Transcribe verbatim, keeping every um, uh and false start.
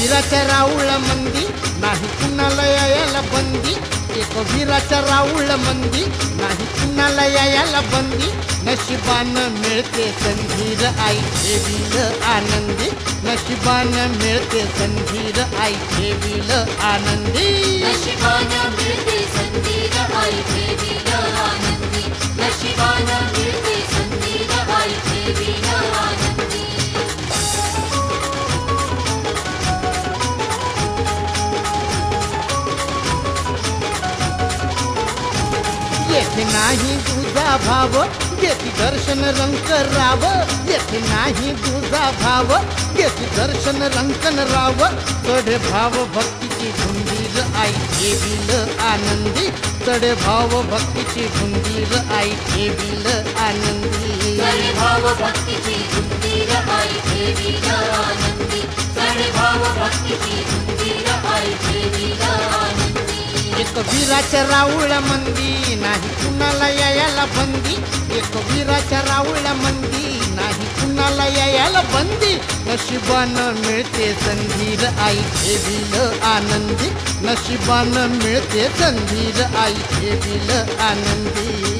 वीराच्या राऊळ मंदी नाही कुणाला यायला बंदी, एक वीराच्या राऊळ मंदी नाही कुणाला यायला बंदी. नशिबानं मिळते संधीर आई ठेवील आनंदी, नशिबानं मिळते संधीर आई ठेवील आनंदी. नशिबानं मिळते संधीर आई ठेवील आनंदी, नशिबानं मिळते संधीर आई ठेवील आनंदी. येथे नाही तुझा भाव घेती दर्शन रंक राव, येथे नाही तुझा भाव घेती दर्शन रंकन राव. चढे भाव भक्तीची धुंदीर आई ठेवील आनंदी, चढे भाव भक्तीची धुंदीर आई ठेवील आनंदी. चढे भाव भक्तीची धुंदीर आई ठेवील आनंदी, चढे भाव भक्तीची धुंदीर आई ठेवील आनंदी. एक वीराच्या राऊळ मंदी नाही कुणाला यायला बंदी, एक वीराच्या राऊळ मंदी नाही कुणाला यायला बंदी. नशिबानं मिळते संधीर आई ठेवील आनंदी, नशिबानं मिळते संधीर आई ठेवील आनंदी.